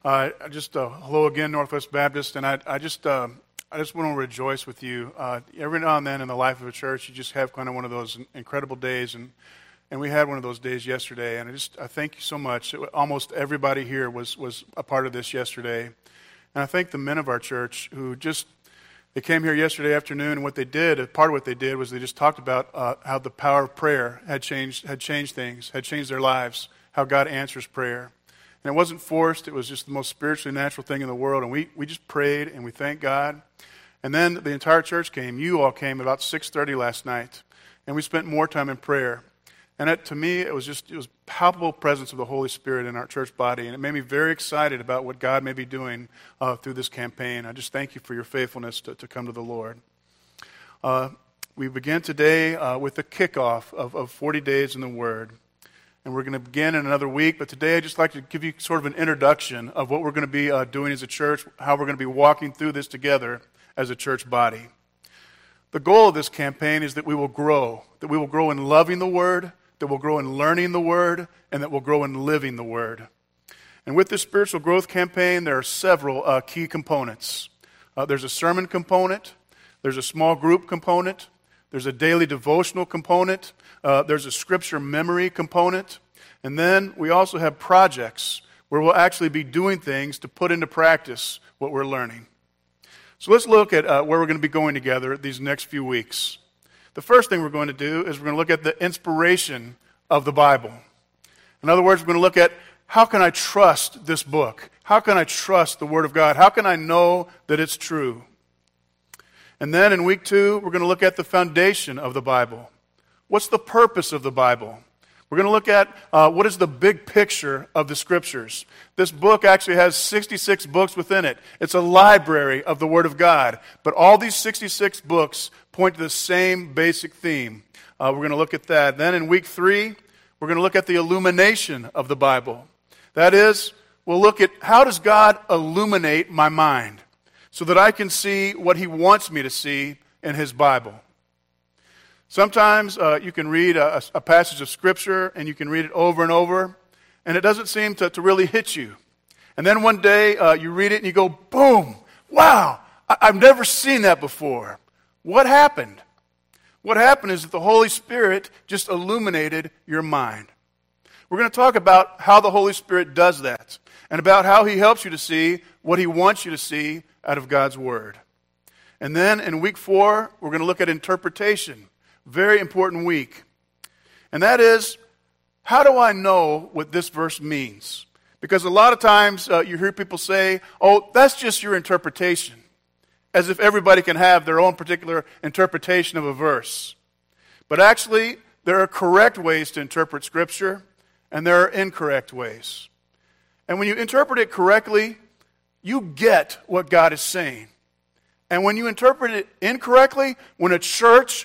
Hello again, Northwest Baptist, and I just want to rejoice with you. Every now and then in the life of a church, you just have kind of one of those incredible days, and we had one of those days yesterday. And I thank you so much. Almost everybody here was a part of this yesterday, and I thank the men of our church who they came here yesterday afternoon, and part of what they did was they just talked about how the power of prayer had changed things, had changed their lives, how God answers prayer. And it wasn't forced. It was just the most spiritually natural thing in the world. And we just prayed and we thanked God. And then the entire church came. You all came about 6:30 last night. And we spent more time in prayer. And to me, it was palpable presence of the Holy Spirit in our church body. And it made me very excited about what God may be doing through this campaign. I just thank you for your faithfulness to come to the Lord. We begin today with the kickoff of 40 Days in the Word. And we're going to begin in another week, but today I'd just like to give you sort of an introduction of what we're going to be doing as a church, how we're going to be walking through this together as a church body. The goal of this campaign is that we will grow in loving the Word, that we'll grow in learning the Word, and that we'll grow in living the Word. And with this spiritual growth campaign, there are several key components. There's a sermon component, there's a small group component, there's a daily devotional component, there's a scripture memory component, and then we also have projects where we'll actually be doing things to put into practice what we're learning. So let's look at where we're going to be going together these next few weeks. The first thing we're going to do is we're going to look at the inspiration of the Bible. In other words, we're going to look at how can I trust this book? How can I trust the Word of God? How can I know that it's true? And then in week 2, we're going to look at the foundation of the Bible. What's the purpose of the Bible? We're going to look at what is the big picture of the Scriptures. This book actually has 66 books within it. It's a library of the Word of God. But all these 66 books point to the same basic theme. We're going to look at that. Then in week 3, we're going to look at the illumination of the Bible. That is, we'll look at how does God illuminate my mind so that I can see what He wants me to see in His Bible. Sometimes you can read a passage of Scripture and you can read it over and over, and it doesn't seem to really hit you. And then one day you read it and you go, boom, wow, I've never seen that before. What happened? What happened is that the Holy Spirit just illuminated your mind. We're going to talk about how the Holy Spirit does that and about how He helps you to see what He wants you to see out of God's Word. And then in week 4, we're going to look at interpretation. Very important week. And that is, how do I know what this verse means? Because a lot of times you hear people say, oh, that's just your interpretation. As if everybody can have their own particular interpretation of a verse. But actually, there are correct ways to interpret Scripture, and there are incorrect ways. And when you interpret it correctly, you get what God is saying. And when you interpret it incorrectly, when a church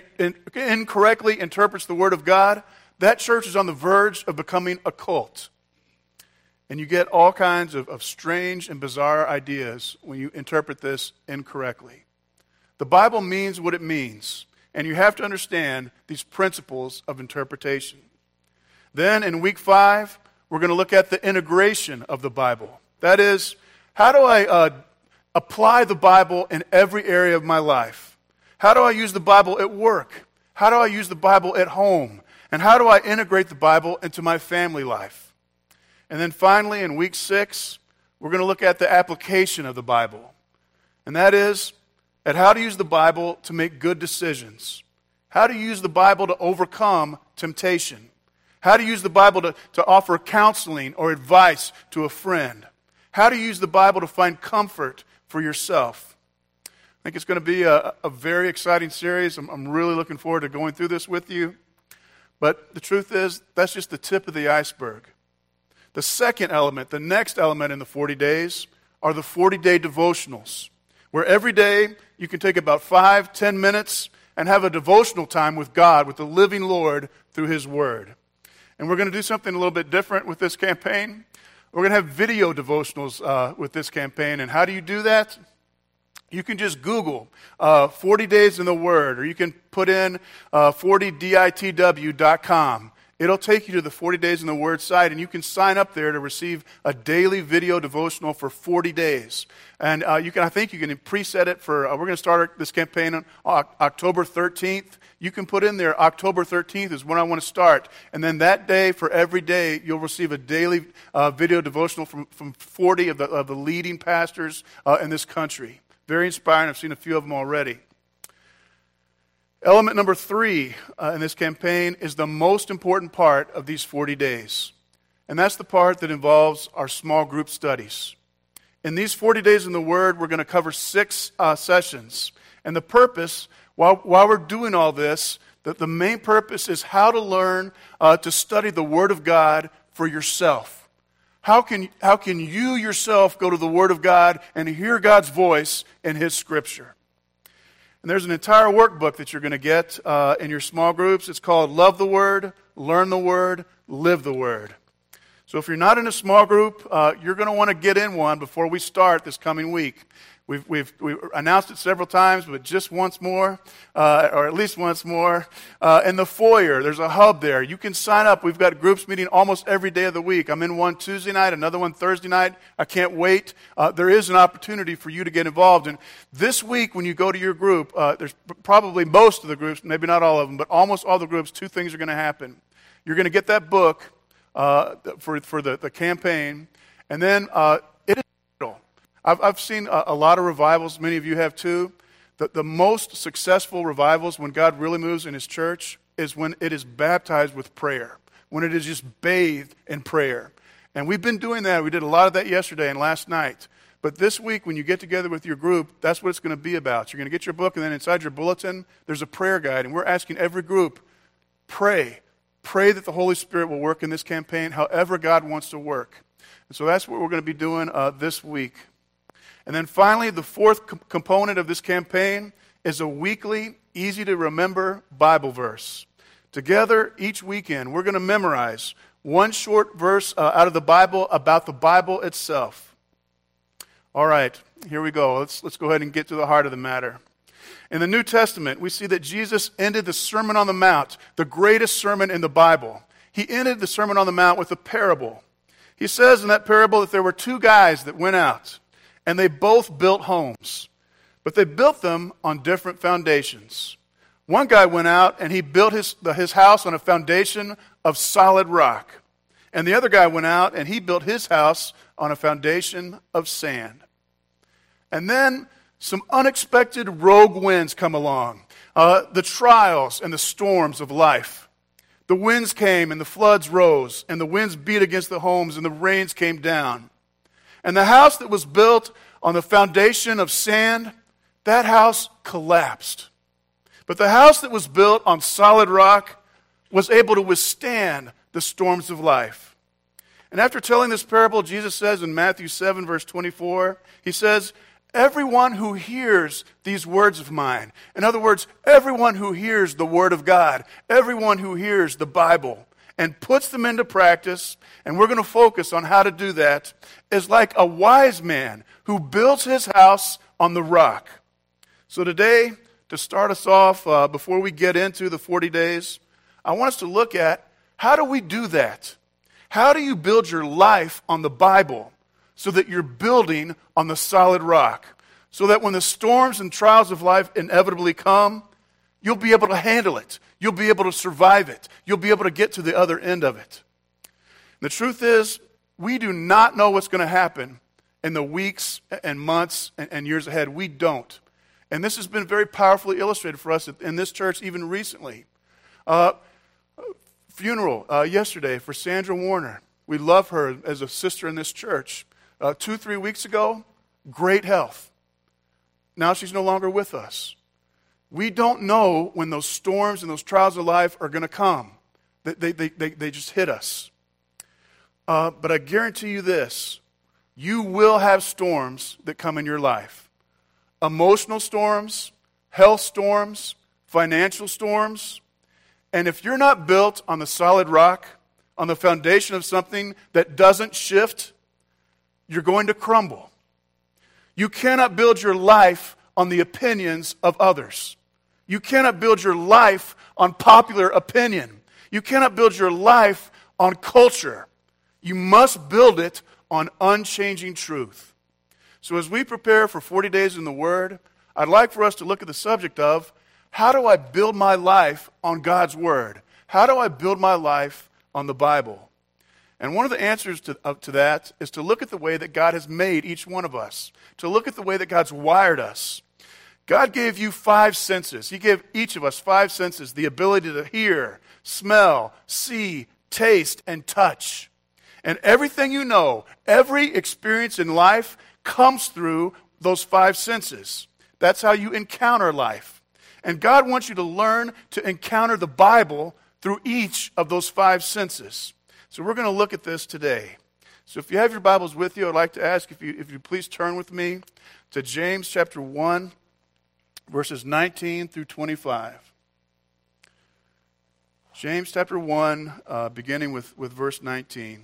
incorrectly interprets the Word of God, that church is on the verge of becoming a cult. And you get all kinds of strange and bizarre ideas when you interpret this incorrectly. The Bible means what it means, and you have to understand these principles of interpretation. Then in week 5, we're going to look at the integration of the Bible. That is, how do I apply the Bible in every area of my life? How do I use the Bible at work? How do I use the Bible at home? And how do I integrate the Bible into my family life? And then finally, in week 6, we're going to look at the application of the Bible. And that is, at how to use the Bible to make good decisions. How to use the Bible to overcome temptation. How to use the Bible to offer counseling or advice to a friend. How to use the Bible to find comfort for yourself. I think it's going to be a very exciting series. I'm really looking forward to going through this with you. But the truth is, that's just the tip of the iceberg. The second element, the next element in the 40 days, are the 40-day devotionals, where every day you can take about 5-10 minutes and have a devotional time with God, with the living Lord, through His Word. And we're going to do something a little bit different with this campaign. We're going to have video devotionals with this campaign. And how do you do that? You can just Google 40 Days in the Word, or you can put in 40ditw.com, It'll take you to the 40 Days in the Word site, and you can sign up there to receive a daily video devotional for 40 days. And I think you can preset it for, we're going to start this campaign on October 13th. You can put in there, October 13th is when I want to start. And then that day, for every day, you'll receive a daily video devotional from 40 of the leading pastors in this country. Very inspiring. I've seen a few of them already. Element number 3 in this campaign is the most important part of these 40 days. And that's the part that involves our small group studies. In these 40 days in the Word, we're going to cover 6 sessions. And the purpose, while we're doing all this, the main purpose is how to learn to study the Word of God for yourself. How can you yourself go to the Word of God and hear God's voice in His Scripture? And there's an entire workbook that you're going to get in your small groups. It's called Love the Word, Learn the Word, Live the Word. So if you're not in a small group, you're going to want to get in one before we start this coming week. We've announced it several times, but just once more, or at least once more. In the foyer, there's a hub there. You can sign up. We've got groups meeting almost every day of the week. I'm in one Tuesday night, another one Thursday night. I can't wait. There is an opportunity for you to get involved. And this week, when you go to your group, there's probably most of the groups, maybe not all of them, but almost all the groups, 2 things are going to happen. You're going to get that book for the campaign, and then it is vital. I've seen a lot of revivals, many of you have too. The most successful revivals, when God really moves in His church, is when it is baptized with prayer, when it is just bathed in prayer. And we've been doing that. We did a lot of that yesterday and last night. But this week, when you get together with your group, that's what it's going to be about. You're going to get your book, and then inside your bulletin, there's a prayer guide. And we're asking every group, pray. Pray that the Holy Spirit will work in this campaign however God wants to work. And so that's what we're going to be doing this week. And then finally, the 4th component of this campaign is a weekly, easy-to-remember Bible verse. Together, each weekend, we're going to memorize one short verse out of the Bible about the Bible itself. All right, here we go. Let's go ahead and get to the heart of the matter. In the New Testament, we see that Jesus ended the Sermon on the Mount, the greatest sermon in the Bible. He ended the Sermon on the Mount with a parable. He says in that parable that there were 2 guys that went out, and they both built homes, but they built them on different foundations. One guy went out and he built his house on a foundation of solid rock. And the other guy went out and he built his house on a foundation of sand. And then some unexpected rogue winds come along. The trials and the storms of life. The winds came and the floods rose, and the winds beat against the homes and the rains came down. And the house that was built on the foundation of sand, that house collapsed. But the house that was built on solid rock was able to withstand the storms of life. And after telling this parable, Jesus says in Matthew 7, verse 24, He says, everyone who hears these words of mine, in other words, everyone who hears the Word of God, everyone who hears the Bible, and puts them into practice, and we're going to focus on how to do that, is like a wise man who builds his house on the rock. So today, to start us off, before we get into the 40 days, I want us to look at how do we do that? How do you build your life on the Bible so that you're building on the solid rock? So that when the storms and trials of life inevitably come, you'll be able to handle it. You'll be able to survive it. You'll be able to get to the other end of it. The truth is, we do not know what's going to happen in the weeks and months and years ahead. We don't. And this has been very powerfully illustrated for us in this church even recently. Funeral yesterday for Sandra Warner. We love her as a sister in this church. 2-3 weeks ago, great health. Now she's no longer with us. We don't know when those storms and those trials of life are going to come. They just hit us. But I guarantee you this, you will have storms that come in your life. Emotional storms, health storms, financial storms. And if you're not built on the solid rock, on the foundation of something that doesn't shift, you're going to crumble. You cannot build your life on the opinions of others. You cannot build your life on popular opinion. You cannot build your life on culture. You must build it on unchanging truth. So as we prepare for 40 days in the Word, I'd like for us to look at the subject of, how do I build my life on God's Word? How do I build my life on the Bible? And one of the answers to that is to look at the way that God has made each one of us, to look at the way that God's wired us. God gave you 5 senses. He gave each of us 5 senses, the ability to hear, smell, see, taste, and touch. And everything you know, every experience in life comes through those 5 senses. That's how you encounter life. And God wants you to learn to encounter the Bible through each of those 5 senses. So we're going to look at this today. So if you have your Bibles with you, I'd like to ask if you please turn with me to James chapter 1, verses 19 through 25. James chapter 1, beginning with verse 19.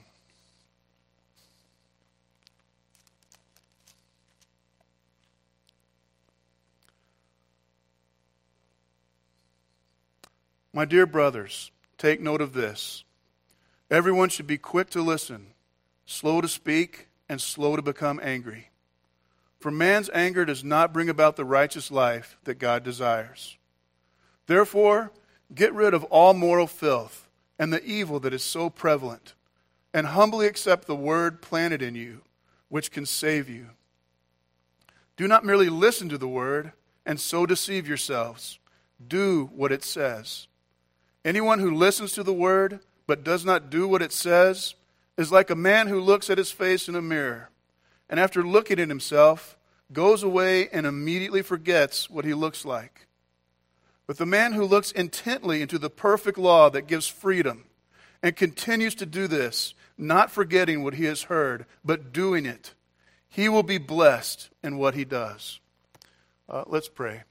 My dear brothers, take note of this. Everyone should be quick to listen, slow to speak, and slow to become angry. For man's anger does not bring about the righteous life that God desires. Therefore, get rid of all moral filth and the evil that is so prevalent, and humbly accept the word planted in you, which can save you. Do not merely listen to the word and so deceive yourselves. Do what it says. Anyone who listens to the word but does not do what it says is like a man who looks at his face in a mirror, and after looking at himself, goes away and immediately forgets what he looks like. But the man who looks intently into the perfect law that gives freedom and continues to do this, not forgetting what he has heard, but doing it, he will be blessed in what he does. Let's pray.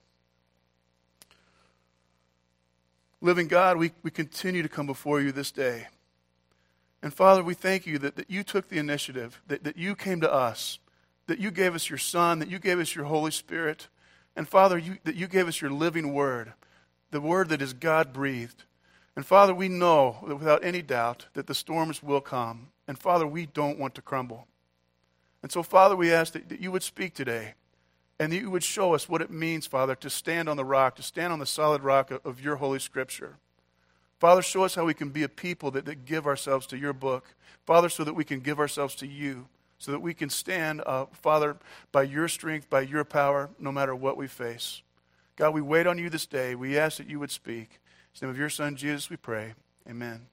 Living God, we continue to come before you this day. And Father, we thank you that you took the initiative, that you came to us, that you gave us your Son, that you gave us your Holy Spirit. And Father, that you gave us your living word, the word that is God-breathed. And Father, we know that without any doubt that the storms will come. And Father, we don't want to crumble. And so Father, we ask that you would speak today, and that you would show us what it means, Father, to stand on the rock, to stand on the solid rock of your Holy Scripture. Father, show us how we can be a people that give ourselves to your book. Father, so that we can give ourselves to you, so that we can stand, Father, by your strength, by your power, no matter what we face. God, we wait on you this day. We ask that you would speak. In the name of your Son, Jesus, we pray. Amen.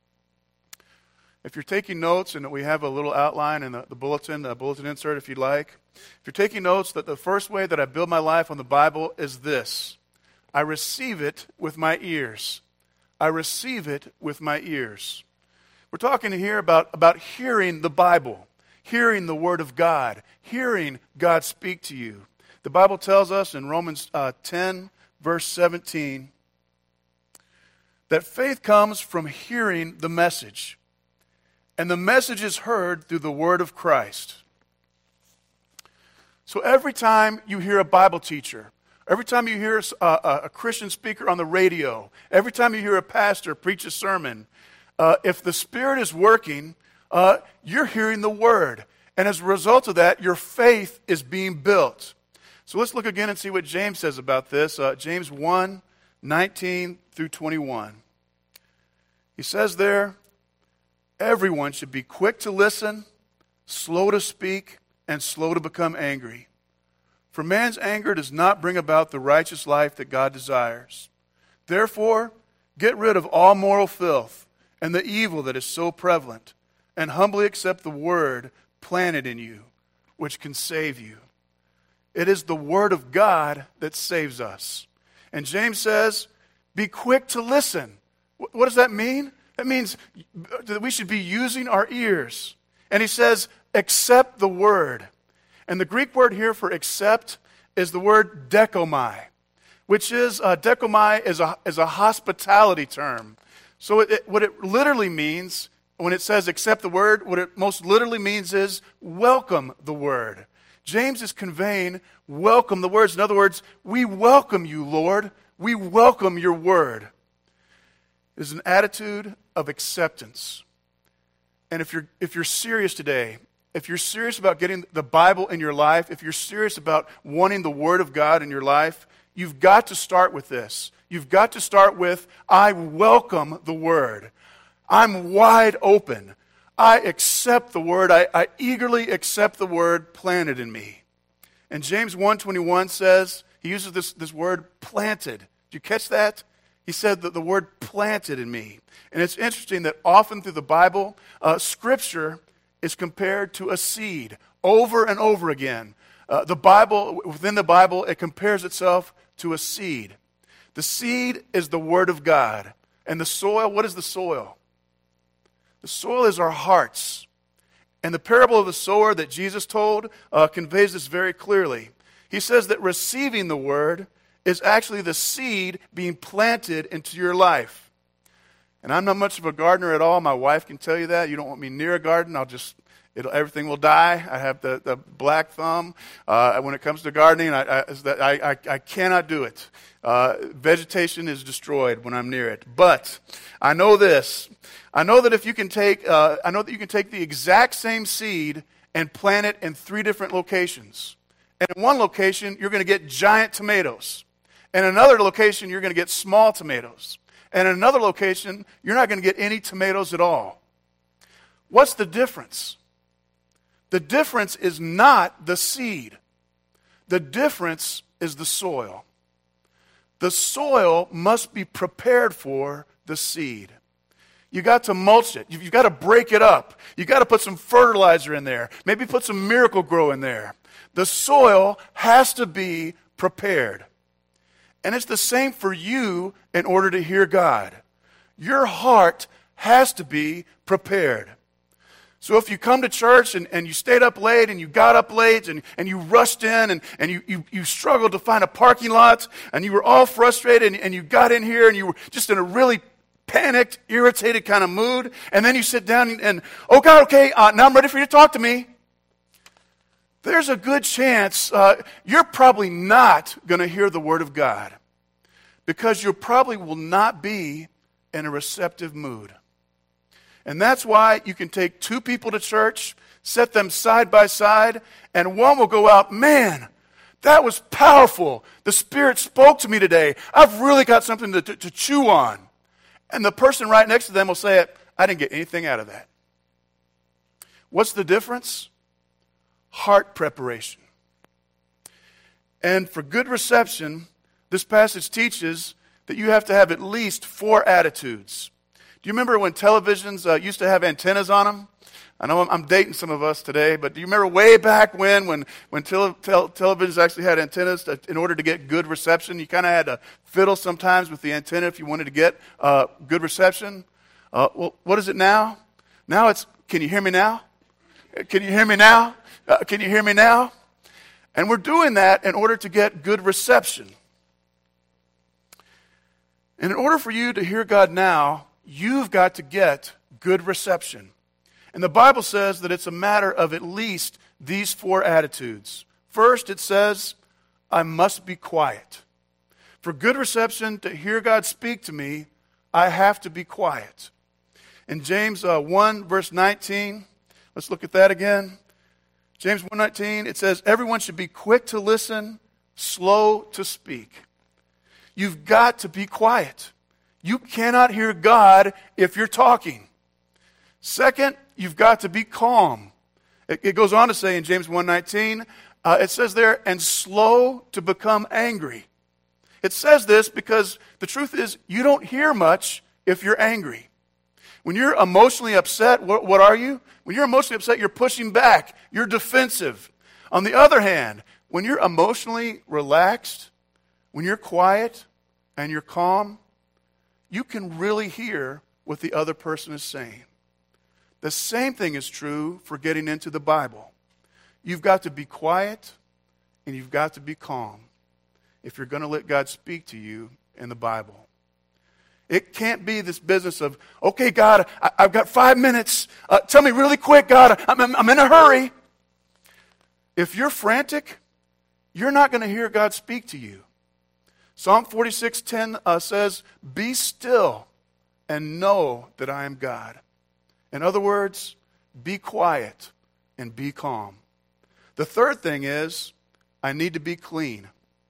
If you're taking notes, and we have a little outline in the bulletin insert if you'd like. If you're taking notes, that the first way that I build my life on the Bible is this. I receive it with my ears. I receive it with my ears. We're talking here about hearing the Bible, hearing the Word of God, hearing God speak to you. The Bible tells us in Romans 10, verse 17, that faith comes from hearing the message. And the message is heard through the word of Christ. So every time you hear a Bible teacher, every time you hear a Christian speaker on the radio, every time you hear a pastor preach a sermon, if the Spirit is working, you're hearing the word. And as a result of that, your faith is being built. So let's look again and see what James says about this. James 1, 19 through 21. He says there, everyone should be quick to listen, slow to speak, and slow to become angry. For man's anger does not bring about the righteous life that God desires. Therefore, get rid of all moral filth and the evil that is so prevalent, and humbly accept the word planted in you, which can save you. It is the word of God that saves us. And James says, be quick to listen. What does that mean? That means that we should be using our ears. And he says, accept the word. And the Greek word here for accept is the word dekomai, which is, dekomai is a hospitality term. So what it literally means, when it says accept the word, what it most literally means is welcome the word. James is conveying welcome the words. In other words, we welcome you, Lord. We welcome your word. is an attitude of acceptance. And if you're serious today, if you're serious about getting the Bible in your life, if you're serious about wanting the Word of God in your life, you've got to start with this. You've got to start with, I welcome the Word. I'm wide open. I accept the Word. I eagerly accept the Word planted in me. And James 1:21 says, he uses this word planted. Did you catch that? He said that the word planted in me. And it's interesting that often through the Bible, Scripture is compared to a seed over and over again. Within the Bible, it compares itself to a seed. The seed is the Word of God. And the soil, what is the soil? The soil is our hearts. And the parable of the sower that Jesus told conveys this very clearly. He says that receiving the Word is actually the seed being planted into your life. And I'm not much of a gardener at all. My wife can tell you that. You don't want me near a garden, everything will die. I have the black thumb. When it comes to gardening, I cannot do it. Vegetation is destroyed when I'm near it. But I know this. I know that you can take the exact same seed and plant it in 3 different locations. And in one location, you're going to get giant tomatoes. In another location, you're going to get small tomatoes. And in another location, you're not going to get any tomatoes at all. What's the difference? The difference is not the seed. The difference is the soil. The soil must be prepared for the seed. You got to mulch it. You've got to break it up. You've got to put some fertilizer in there. Maybe put some Miracle-Gro in there. The soil has to be prepared. And it's the same for you in order to hear God. Your heart has to be prepared. So if you come to church and you stayed up late and you got up late and you rushed in and you struggled to find a parking lot and you were all frustrated and you got in here and you were just in a really panicked, irritated kind of mood, and then you sit down and oh God, okay, now I'm ready for you to talk to me. There's a good chance you're probably not going to hear the Word of God because you probably will not be in a receptive mood. And that's why you can take 2 people to church, set them side by side, and one will go out, man, that was powerful. The Spirit spoke to me today. I've really got something to chew on. And the person right next to them will say, I didn't get anything out of that. What's the difference? Heart preparation. And for good reception, this passage teaches that you have to have at least 4 attitudes. Do you remember when televisions used to have antennas on them? I know I'm dating some of us today, but do you remember way back when televisions actually had antennas in order to get good reception? You kind of had to fiddle sometimes with the antenna if you wanted to get good reception. Well, what is it now? Now it's, can you hear me now? Can you hear me now? Can you hear me now? And we're doing that in order to get good reception. And in order for you to hear God now, you've got to get good reception. And the Bible says that it's a matter of at least these 4 attitudes. First, it says, I must be quiet. For good reception, to hear God speak to me, I have to be quiet. In James 1, verse 19, let's look at that again. James 1:19, it says, everyone should be quick to listen, slow to speak. You've got to be quiet. You cannot hear God if you're talking. Second, you've got to be calm. It goes on to say in James 1:19, it says there, and slow to become angry. It says this because the truth is you don't hear much if you're angry. When you're emotionally upset, what are you? When you're emotionally upset, you're pushing back. You're defensive. On the other hand, when you're emotionally relaxed, when you're quiet and you're calm, you can really hear what the other person is saying. The same thing is true for getting into the Bible. You've got to be quiet and you've got to be calm if you're going to let God speak to you in the Bible. It can't be this business of, okay, God, I've got 5 minutes. Tell me really quick, God, I'm in a hurry. If you're frantic, you're not going to hear God speak to you. Psalm 46:10 says, be still and know that I am God. In other words, be quiet and be calm. The third thing is, I need to be clean.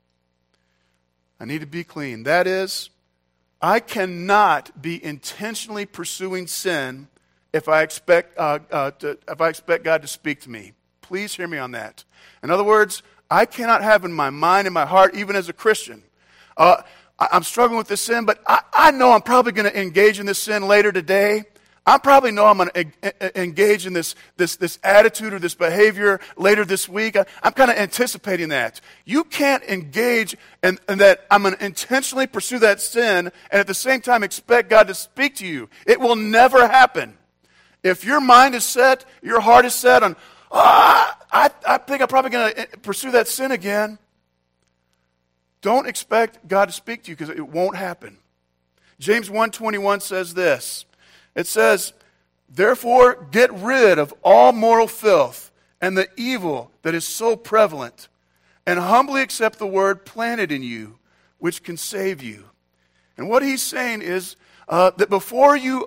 I need to be clean. That is, I cannot be intentionally pursuing sin if I expect God to speak to me. Please hear me on that. In other words, I cannot have in my mind and my heart, even as a Christian, I'm struggling with this sin, but I know I'm probably going to engage in this sin later today. I probably know I'm going to engage in this attitude or this behavior later this week. I'm kind of anticipating that. You can't engage in that I'm going to intentionally pursue that sin and at the same time expect God to speak to you. It will never happen. If your mind is set, your heart is set on, I think I'm probably going to pursue that sin again, don't expect God to speak to you because it won't happen. James 1:21 says this. It says, therefore get rid of all moral filth and the evil that is so prevalent, and humbly accept the word planted in you, which can save you. And what he's saying is that before you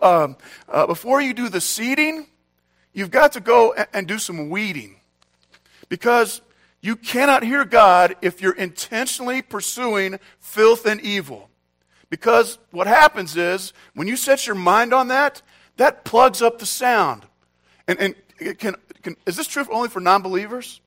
do the seeding, you've got to go and do some weeding. Because you cannot hear God if you're intentionally pursuing filth and evil. Because what happens is, when you set your mind on that, that plugs up the sound. And is this true only for non-believers?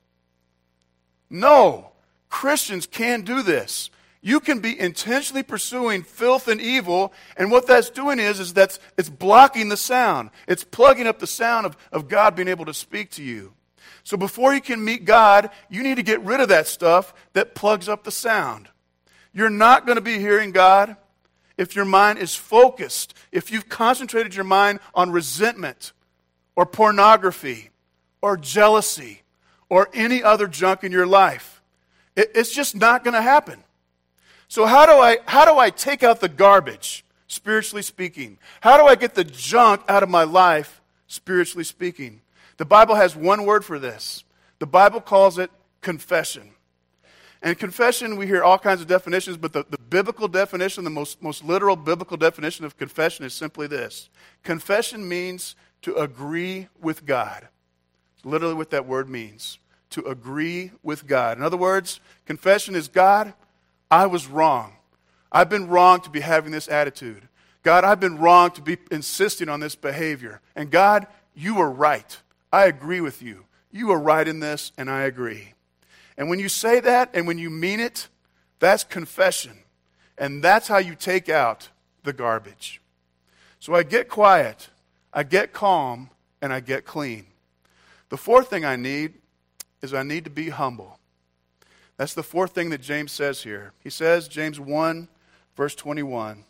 No. Christians can do this. You can be intentionally pursuing filth and evil, and what that's doing is it's blocking the sound. It's plugging up the sound of God being able to speak to you. So before you can meet God, you need to get rid of that stuff that plugs up the sound. You're not going to be hearing God if your mind is focused, if you've concentrated your mind on resentment or pornography or jealousy or any other junk in your life. It's just not going to happen. So how do I take out the garbage, spiritually speaking? How do I get the junk out of my life, spiritually speaking? The Bible has one word for this. The Bible calls it confession. And confession, we hear all kinds of definitions, but the biblical definition, the most literal biblical definition of confession is simply this. Confession means to agree with God. It's literally what that word means, to agree with God. In other words, confession is, God, I was wrong. I've been wrong to be having this attitude. God, I've been wrong to be insisting on this behavior. And God, you were right. I agree with you. You are right in this, and I agree. And when you say that, and when you mean it, that's confession. And that's how you take out the garbage. So I get quiet, I get calm, and I get clean. The fourth thing I need is I need to be humble. That's the fourth thing that James says here. He says, James 1, verse 21,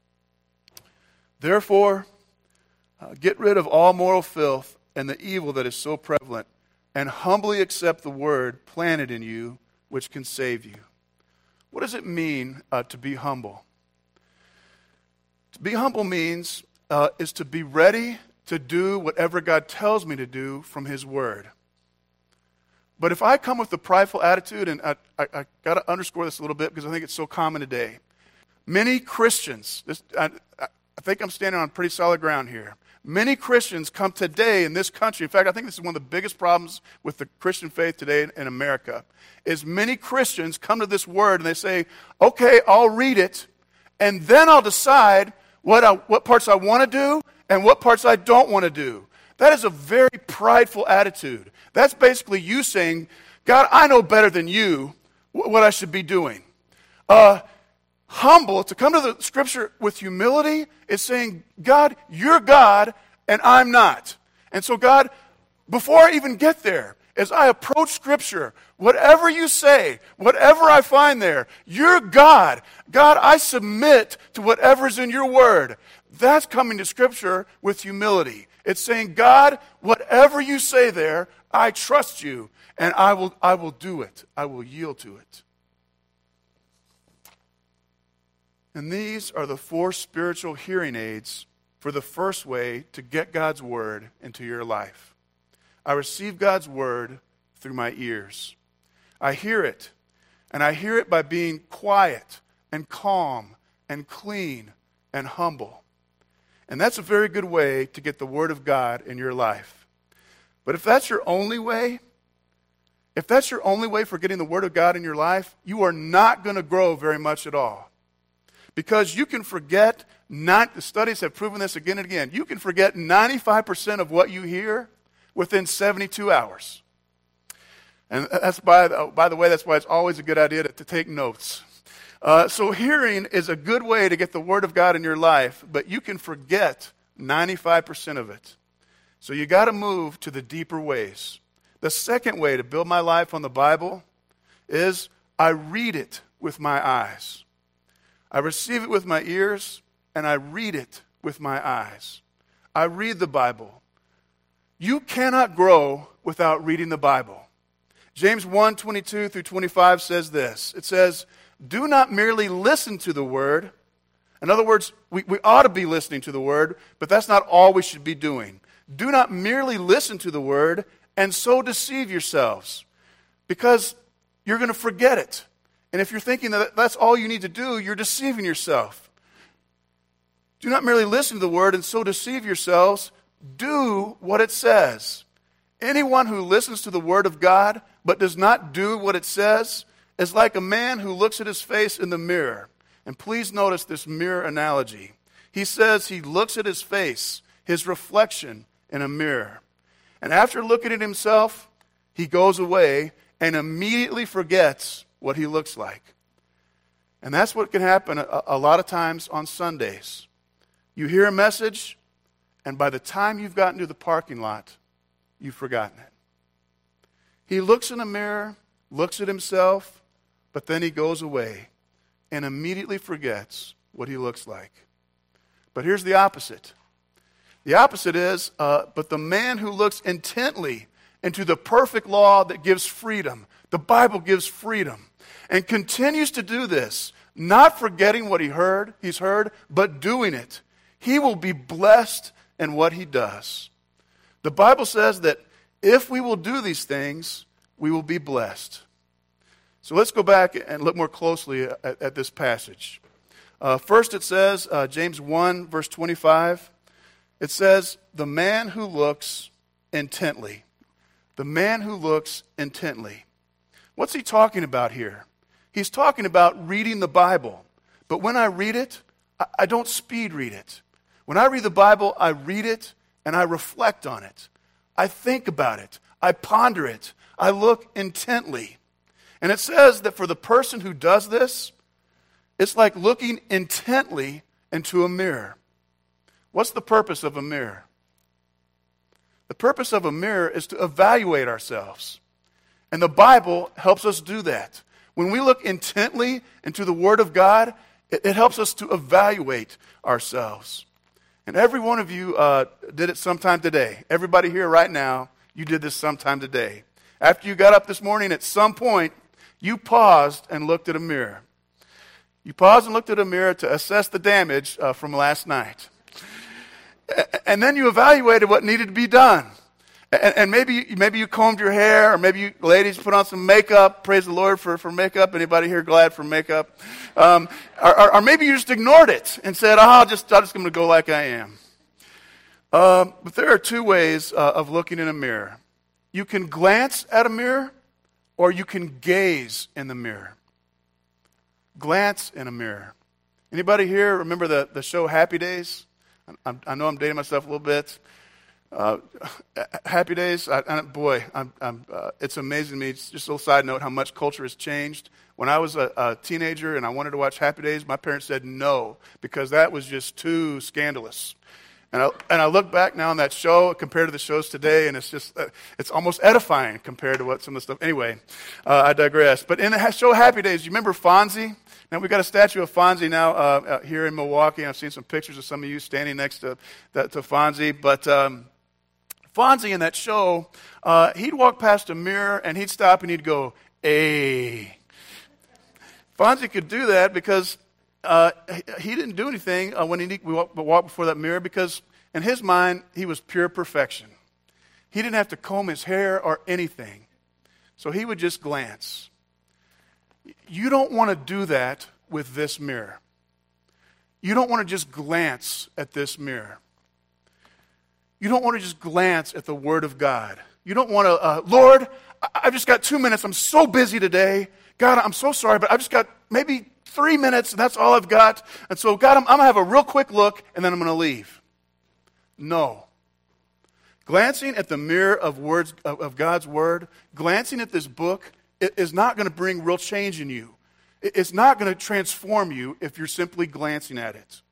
therefore, get rid of all moral filth and the evil that is so prevalent, and humbly accept the word planted in you, which can save you. What does it mean to be humble? To be humble means is to be ready to do whatever God tells me to do from His word. But if I come with a prideful attitude, and I got to underscore this a little bit because I think it's so common today. Many Christians, I think I'm standing on pretty solid ground here. Many Christians come today in this country. In fact, I think this is one of the biggest problems with the Christian faith today in America, is many Christians come to this word and they say, okay, I'll read it, and then I'll decide what parts I want to do and what parts I don't want to do. That is a very prideful attitude. That's basically you saying, God, I know better than you what I should be doing. Humble, to come to the Scripture with humility, is saying, God, you're God, and I'm not. And so, God, before I even get there, as I approach Scripture, whatever you say, whatever I find there, you're God. God, I submit to whatever's in your word. That's coming to Scripture with humility. It's saying, God, whatever you say there, I trust you, and I will do it. I will yield to it. And these are the four spiritual hearing aids for the first way to get God's word into your life. I receive God's word through my ears. I hear it, and I hear it by being quiet and calm and clean and humble. And that's a very good way to get the Word of God in your life. But if that's your only way, for getting the Word of God in your life, you are not going to grow very much at all. Because you can forget, the studies have proven this again and again, you can forget 95% of what you hear within 72 hours. And that's by the way, that's why it's always a good idea to take notes. So hearing is a good way to get the Word of God in your life, but you can forget 95% of it. So you got to move to the deeper ways. The second way to build my life on the Bible is I read it with my eyes. I receive it with my ears, and I read it with my eyes. I read the Bible. You cannot grow without reading the Bible. James 1:22 through 25 says this. It says, do not merely listen to the Word. In other words, we ought to be listening to the Word, but that's not all we should be doing. Do not merely listen to the Word and so deceive yourselves, because you're going to forget it. And if you're thinking that that's all you need to do, you're deceiving yourself. Do not merely listen to the Word and so deceive yourselves. Do what it says. Anyone who listens to the Word of God but does not do what it says is like a man who looks at his face in the mirror. And please notice this mirror analogy. He says he looks at his face, his reflection in a mirror. And after looking at himself, he goes away and immediately forgets what he looks like. And that's what can happen a lot of times on Sundays. You hear a message, and by the time you've gotten to the parking lot, you've forgotten it. He looks in a mirror, looks at himself, but then he goes away and immediately forgets what he looks like. But here's the opposite. The opposite is, but the man who looks intently into the perfect law that gives freedom, the Bible gives freedom, and continues to do this, not forgetting what he's heard, but doing it, he will be blessed in what he does. The Bible says that if we will do these things, we will be blessed. So let's go back and look more closely at this passage. First it says, James 1, verse 25, it says, the man who looks intently. The man who looks intently. What's he talking about here? He's talking about reading the Bible. But when I read it, I don't speed read it. When I read the Bible, I read it and I reflect on it. I think about it. I ponder it. I look intently. And it says that for the person who does this, it's like looking intently into a mirror. What's the purpose of a mirror? The purpose of a mirror is to evaluate ourselves. And the Bible helps us do that. When we look intently into the Word of God, it helps us to evaluate ourselves. And every one of you did it sometime today. Everybody here right now, you did this sometime today. After you got up this morning, at some point, you paused and looked at a mirror. You paused and looked at a mirror to assess the damage from last night. And then you evaluated what needed to be done. And maybe you combed your hair, or maybe you ladies put on some makeup. Praise the Lord for makeup. Anybody here glad for makeup? Or maybe you just ignored it and said, I'm just going to go like I am. But there are two ways of looking in a mirror. You can glance at a mirror, or you can gaze in the mirror. Glance in a mirror. Anybody here remember the show Happy Days? I know I'm dating myself a little bit. Happy Days, it's amazing to me. It's just a little side note how much culture has changed. When I was a teenager and I wanted to watch Happy Days, my parents said no, because that was just too scandalous. And I look back now on that show compared to the shows today, and it's just, it's almost edifying compared to what some of the stuff. Anyway, I digress. But in the show Happy Days, you remember Fonzie? Now, we've got a statue of Fonzie now here in Milwaukee. I've seen some pictures of some of you standing next to Fonzie. But Fonzie in that show, he'd walk past a mirror and he'd stop and he'd go, "Hey." Fonzie could do that because he didn't do anything when he walked before that mirror, because in his mind, he was pure perfection. He didn't have to comb his hair or anything. So he would just glance. You don't want to do that with this mirror. you don't want to just glance at this mirror. You don't want to just glance at the Word of God. You don't want to, Lord, I've just got 2 minutes. I'm so busy today. God, I'm so sorry, but I've just got maybe 3 minutes, and that's all I've got. And so, God, I'm going to have a real quick look, and then I'm going to leave. No. Glancing at the mirror of God's Word, glancing at this book, it is not going to bring real change in you. It's not going to transform you if you're simply glancing at it.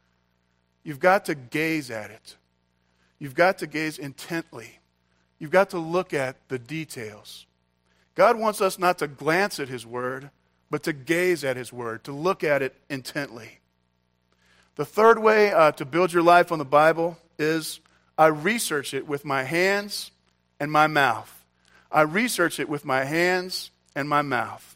You've got to gaze at it. You've got to gaze intently. You've got to look at the details. God wants us not to glance at His Word, but to gaze at His Word, to look at it intently. The third way to build your life on the Bible is I research it with my hands and my mouth. I research it with my hands and my mouth.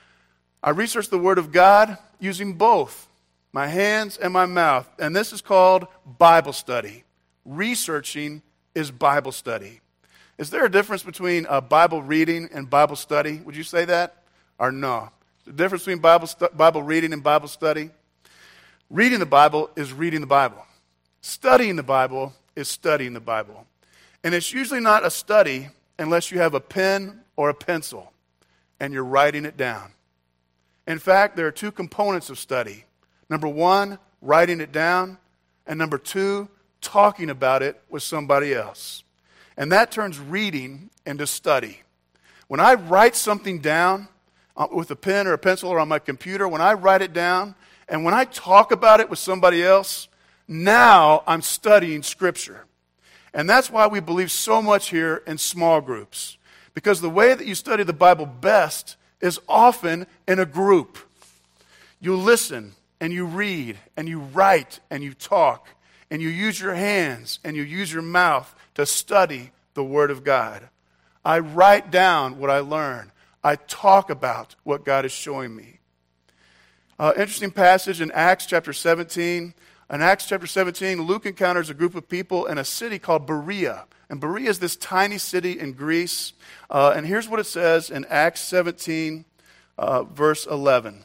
I research the Word of God using both my hands and my mouth. And this is called Bible study. Researching is Bible study. Is there a difference between Bible reading and Bible study? Would you say that? Or no? The difference between Bible reading and Bible study? Reading the Bible is reading the Bible. Studying the Bible is studying the Bible. And it's usually not a study unless you have a pen or a pencil and you're writing it down. In fact, there are two components of study. Number one, writing it down. And number two, talking about it with somebody else. And that turns reading into study. When I write something down with a pen or a pencil or on my computer, when I write it down, and when I talk about it with somebody else, now I'm studying Scripture. And that's why we believe so much here in small groups. Because the way that you study the Bible best is often in a group. You listen and you read and you write and you talk and you use your hands and you use your mouth to study the Word of God. I write down what I learn. I talk about what God is showing me. Interesting passage in Acts chapter 17. In Acts chapter 17, Luke encounters a group of people in a city called Berea. And Berea is this tiny city in Greece. And here's what it says in Acts 17, verse 11.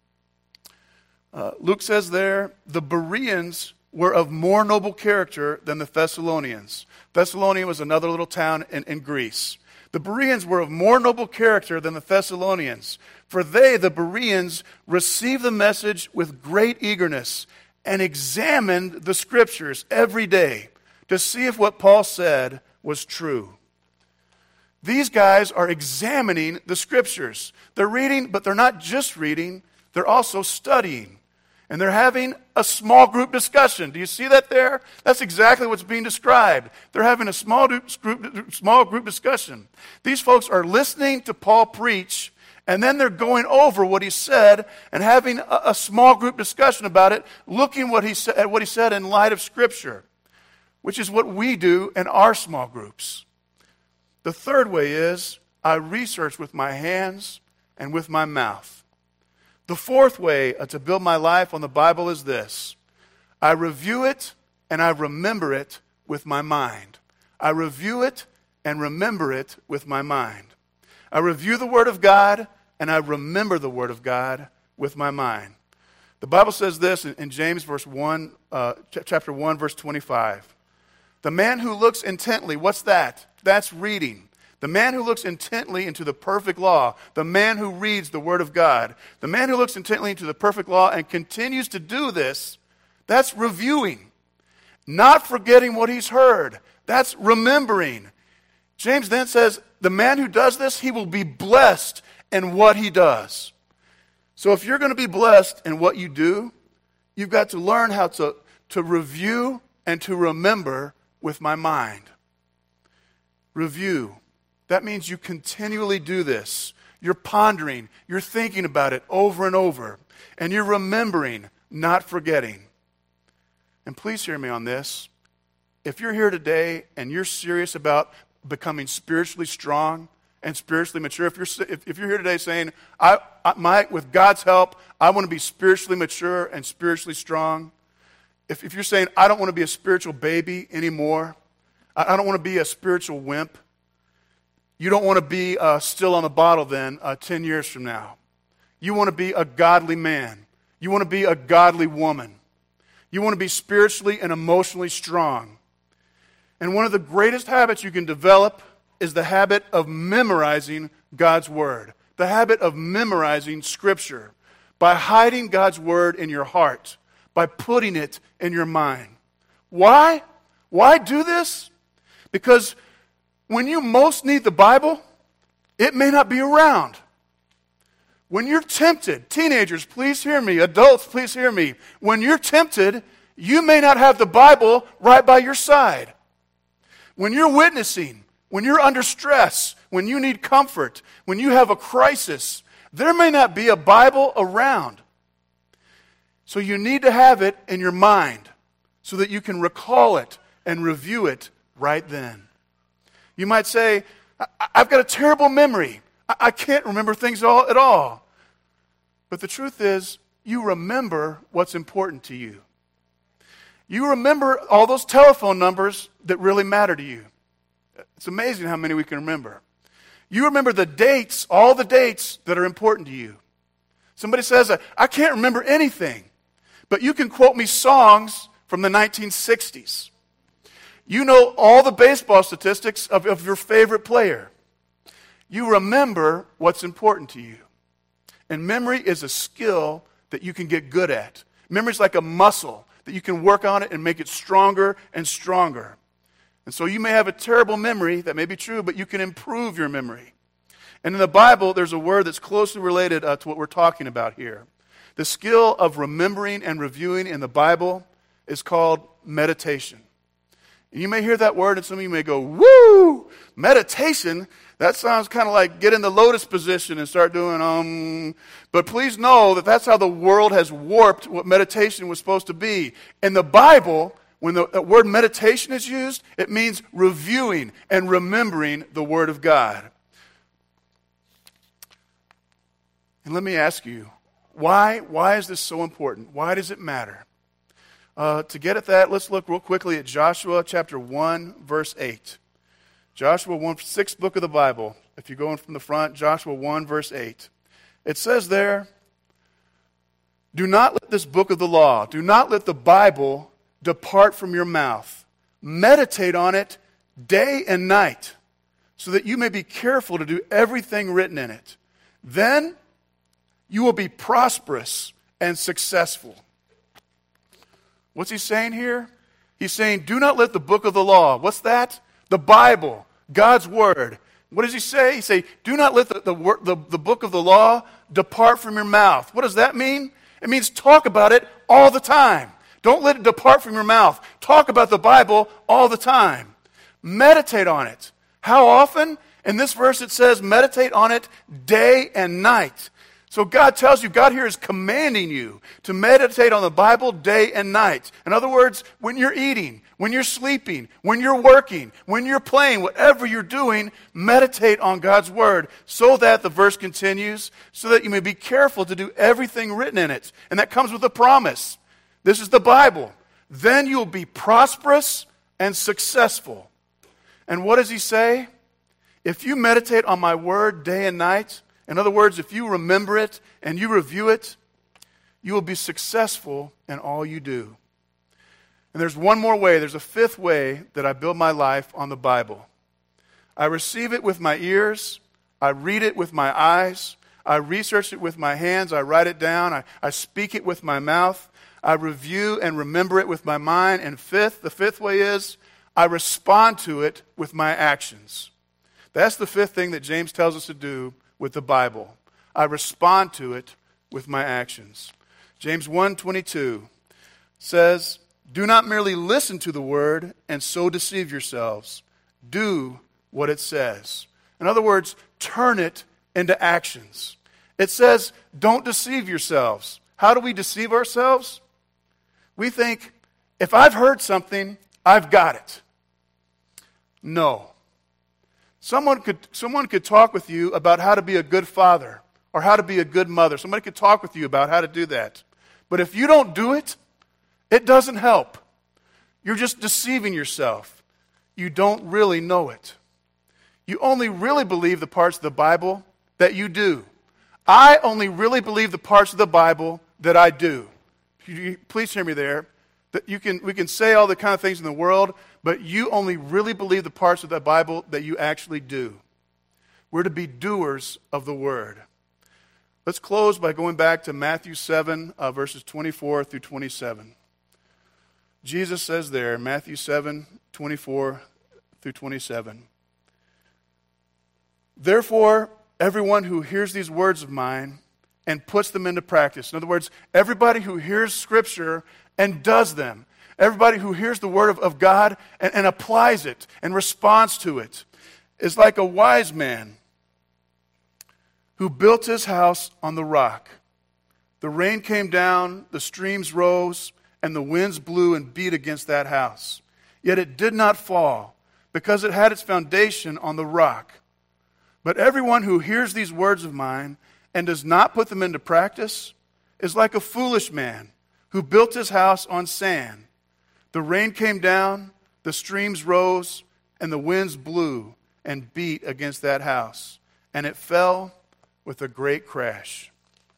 Luke says there, the Bereans were of more noble character than the Thessalonians. Thessalonia was another little town in Greece. The Bereans were of more noble character than the Thessalonians, for they, the Bereans, received the message with great eagerness and examined the Scriptures every day to see if what Paul said was true. These guys are examining the Scriptures. They're reading, but they're not just reading, they're also studying. And they're having a small group discussion. Do you see that there? That's exactly what's being described. They're having a small group discussion. These folks are listening to Paul preach, and then they're going over what he said and having a small group discussion about it, looking at what he said in light of Scripture, which is what we do in our small groups. The third way is I research with my hands and with my mouth. The fourth way to build my life on the Bible is this. I review it and I remember it with my mind. I review it and remember it with my mind. I review the Word of God and I remember the Word of God with my mind. The Bible says this in James chapter 1, verse 25. The man who looks intently, what's that? That's reading. The man who looks intently into the perfect law, the man who reads the Word of God, the man who looks intently into the perfect law and continues to do this, that's reviewing. Not forgetting what he's heard. That's remembering. James then says, the man who does this, he will be blessed in what he does. So if you're going to be blessed in what you do, you've got to learn how to review and to remember with my mind. Review. That means you continually do this. You're pondering, you're thinking about it over and over, and you're remembering, not forgetting. And please hear me on this. If you're here today and you're serious about becoming spiritually strong and spiritually mature, if you're here today saying, with God's help, I want to be spiritually mature and spiritually strong, if you're saying, I don't want to be a spiritual baby anymore, I don't want to be a spiritual wimp, you don't want to be still on the bottle then 10 years from now. You want to be a godly man. You want to be a godly woman. You want to be spiritually and emotionally strong. And one of the greatest habits you can develop is the habit of memorizing God's Word, the habit of memorizing Scripture, by hiding God's Word in your heart, by putting it in your mind. Why? Why do this? Because when you most need the Bible, it may not be around. When you're tempted, teenagers, please hear me, adults, please hear me. When you're tempted, you may not have the Bible right by your side. When you're witnessing, when you're under stress, when you need comfort, when you have a crisis, there may not be a Bible around. So you need to have it in your mind so that you can recall it and review it right then. You might say, I've got a terrible memory. I can't remember things at all. But the truth is, you remember what's important to you. You remember all those telephone numbers that really matter to you. It's amazing how many we can remember. You remember the dates, all the dates that are important to you. Somebody says, I can't remember anything, but you can quote me songs from the 1960s. You know all the baseball statistics of your favorite player. You remember what's important to you. And memory is a skill that you can get good at. Memory is like a muscle that you can work on it and make it stronger and stronger. And so you may have a terrible memory, that may be true, but you can improve your memory. And in the Bible, there's a word that's closely related to what we're talking about here. The skill of remembering and reviewing in the Bible is called meditation. And you may hear that word and some of you may go, woo, meditation? That sounds kind of like get in the lotus position and start doing But please know that that's how the world has warped what meditation was supposed to be. In the Bible, when the word meditation is used, it means reviewing and remembering the Word of God. And let me ask you, why is this so important? Why does it matter? To get at that, let's look real quickly at Joshua chapter 1, verse 8. Joshua 1, sixth book of the Bible. If you're going from the front, Joshua 1, verse 8. It says there, do not let this book of the law, do not let the Bible depart from your mouth. Meditate on it day and night, so that you may be careful to do everything written in it. Then you will be prosperous and successful. What's he saying here? He's saying, do not let the book of the law. What's that? The Bible, God's Word. What does he say? He say, do not let the book of the law depart from your mouth. What does that mean? It means talk about it all the time. Don't let it depart from your mouth. Talk about the Bible all the time. Meditate on it. How often? In this verse it says, meditate on it day and night. So God tells you, God here is commanding you to meditate on the Bible day and night. In other words, when you're eating, when you're sleeping, when you're working, when you're playing, whatever you're doing, meditate on God's Word so that, the verse continues, so that you may be careful to do everything written in it. And that comes with a promise. This is the Bible. Then you'll be prosperous and successful. And what does he say? If you meditate on my Word day and night, in other words, if you remember it and you review it, you will be successful in all you do. And there's one more way, there's a fifth way that I build my life on the Bible. I receive it with my ears, I read it with my eyes, I research it with my hands, I write it down, I speak it with my mouth, I review and remember it with my mind. And the fifth way is, I respond to it with my actions. That's the fifth thing that James tells us to do with the Bible. I respond to it with my actions. James 1:22 says, do not merely listen to the word and so deceive yourselves. Do what it says. In other words, turn it into actions. It says, don't deceive yourselves. How do we deceive ourselves? We think, if I've heard something, I've got it. No. Someone could talk with you about how to be a good father or how to be a good mother. Somebody could talk with you about how to do that. But if you don't do it, it doesn't help. You're just deceiving yourself. You don't really know it. You only really believe the parts of the Bible that you do. I only really believe the parts of the Bible that I do. Please hear me there. That we can say all the kind of things in the world, but you only really believe the parts of the Bible that you actually do. We're to be doers of the word. Let's close by going back to Matthew 7, verses 24 through 27. Jesus says there, Matthew 7, 24 through 27. Therefore, everyone who hears these words of mine and puts them into practice. In other words, everybody who hears Scripture and does them. Everybody who hears the word of God and applies it and responds to it is like a wise man who built his house on the rock. The rain came down, the streams rose, and the winds blew and beat against that house. Yet it did not fall, because it had its foundation on the rock. But everyone who hears these words of mine and does not put them into practice is like a foolish man who built his house on sand. The rain came down, the streams rose, and the winds blew and beat against that house, and it fell with a great crash.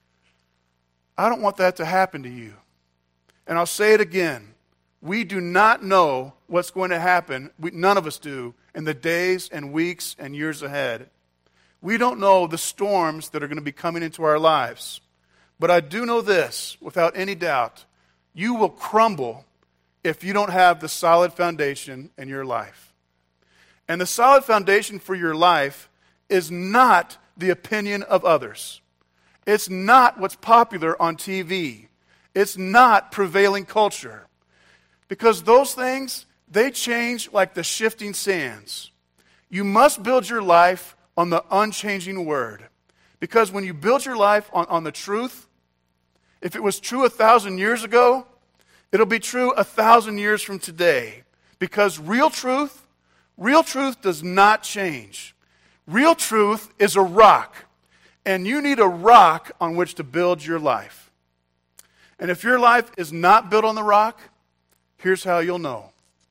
I don't want that to happen to you. And I'll say it again. We do not know what's going to happen. None of us do in the days and weeks and years ahead. We don't know the storms that are going to be coming into our lives. But I do know this, without any doubt. You will crumble if you don't have the solid foundation in your life. And the solid foundation for your life is not the opinion of others. It's not what's popular on TV. It's not prevailing culture. Because those things, they change like the shifting sands. You must build your life on the unchanging word. Because when you build your life on the truth, if it was true 1,000 years ago, it'll be true 1,000 years from today. Because real truth does not change. Real truth is a rock. And you need a rock on which to build your life. And if your life is not built on the rock, here's how you'll know.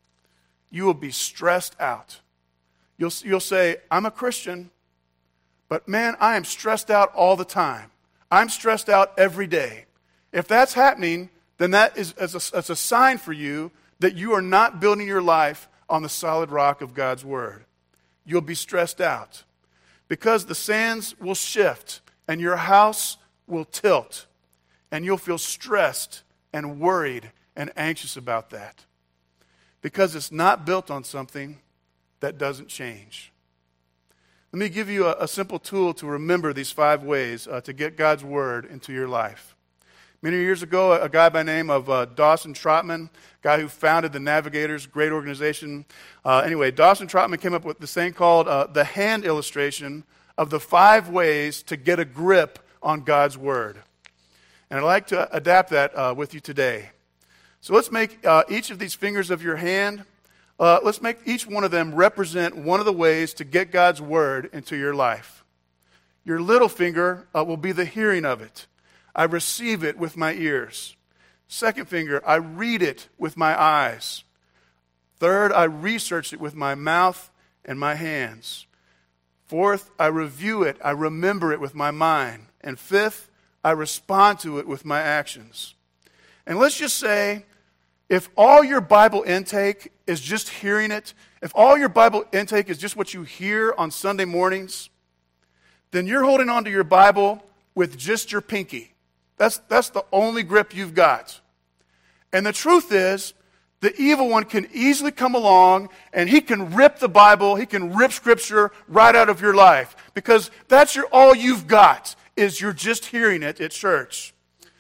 You will be stressed out. You'll say, I'm a Christian, but man, I am stressed out all the time. I'm stressed out every day. If that's happening, then that is a sign for you that you are not building your life on the solid rock of God's Word. You'll be stressed out because the sands will shift and your house will tilt and you'll feel stressed and worried and anxious about that because it's not built on something that doesn't change. Let me give you a simple tool to remember these 5 ways to get God's Word into your life. Many years ago, a guy by the name of Dawson Trotman, guy who founded the Navigators, great organization. Dawson Trotman came up with this thing called the hand illustration of the 5 ways to get a grip on God's Word. And I'd like to adapt that with you today. So let's make each of these fingers of your hand, let's make each one of them represent one of the ways to get God's Word into your life. Your little finger will be the hearing of it. I receive it with my ears. Second finger, I read it with my eyes. Third, I research it with my mouth and my hands. Fourth, I review it, I remember it with my mind. And fifth, I respond to it with my actions. And let's just say, if all your Bible intake is just hearing it, if all your Bible intake is just what you hear on Sunday mornings, then you're holding on to your Bible with just your pinky. That's the only grip you've got. And the truth is, the evil one can easily come along and he can rip the Bible, he can rip Scripture right out of your life. Because that's all you've got, is you're just hearing it at church.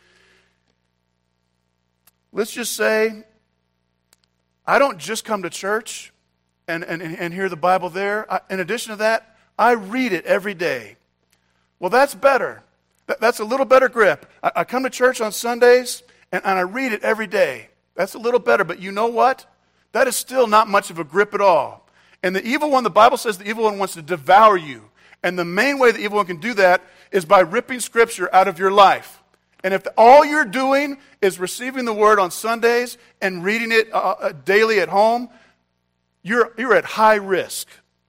Let's just say, I don't just come to church and hear the Bible there. In addition to that, I read it every day. Well, that's better. That's a little better grip. I come to church on Sundays, and I read it every day. That's a little better, but you know what? That is still not much of a grip at all. And the evil one, the Bible says the evil one wants to devour you. And the main way the evil one can do that is by ripping Scripture out of your life. And if all you're doing is receiving the Word on Sundays and reading it daily at home, you're at high risk.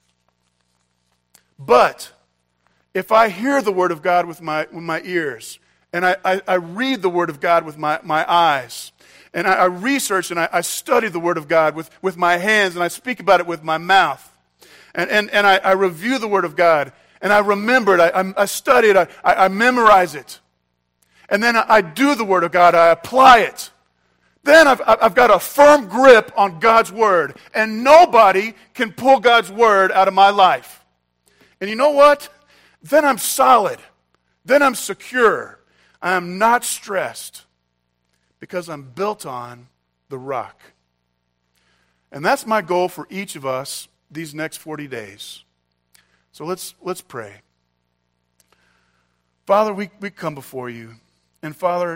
But if I hear the Word of God with my ears, and I read the Word of God with my eyes, And I research and I study the Word of God with my hands, and I speak about it with my mouth. And I review the Word of God, and I remember it, I study it, I memorize it. And then I do the Word of God, I apply it. Then I've got a firm grip on God's Word, and nobody can pull God's Word out of my life. And you know what? Then I'm solid. Then I'm secure. I am not stressed because I'm built on the rock. And that's my goal for each of us these next 40 days. So let's pray. Father, we come before you. And Father,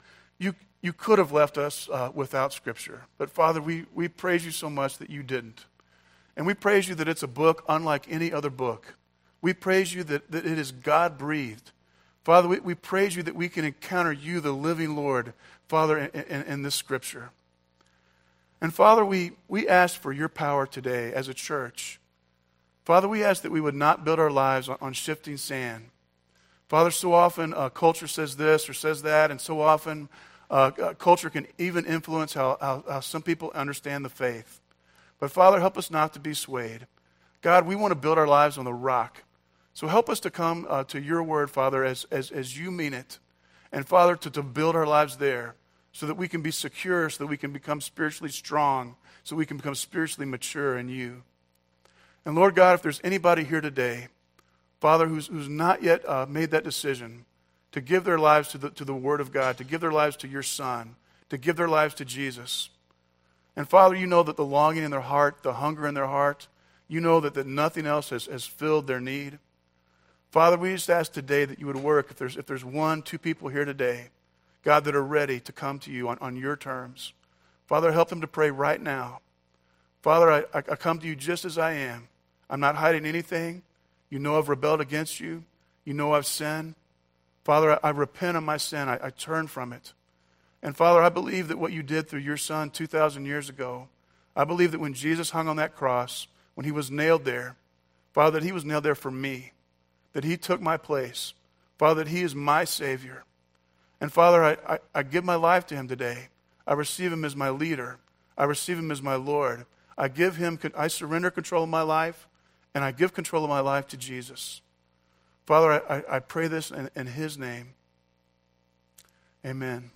you could have left us without Scripture. But Father, we praise you so much that you didn't. And we praise you that it's a book unlike any other book. We praise you that it is God-breathed. Father, we praise you that we can encounter you, the living Lord, Father, in this Scripture. And Father, we ask for your power today as a church. Father, we ask that we would not build our lives on shifting sand. Father, so often culture says this or says that, and so often culture can even influence how some people understand the faith. But Father, help us not to be swayed. God, we want to build our lives on the rock. So help us to come to your word, Father, as you mean it. And Father, to build our lives there so that we can be secure, so that we can become spiritually strong, so we can become spiritually mature in you. And Lord God, if there's anybody here today, Father, who's not yet made that decision to give their lives to the Word of God, to give their lives to your Son, to give their lives to Jesus. And Father, you know that the longing in their heart, the hunger in their heart, you know that nothing else has filled their need. Father, we just ask today that you would work. If there's 1, 2 people here today, God, that are ready to come to you on your terms. Father, help them to pray right now. Father, I come to you just as I am. I'm not hiding anything. You know I've rebelled against you. You know I've sinned. Father, I repent of my sin. I turn from it. And Father, I believe that what you did through your Son 2,000 years ago, I believe that when Jesus hung on that cross, when he was nailed there, Father, that he was nailed there for me, that he took my place. Father, that he is my Savior. And Father, I give my life to him today. I receive him as my leader. I receive him as my Lord. I surrender control of my life, and I give control of my life to Jesus. Father, I pray this in his name. Amen.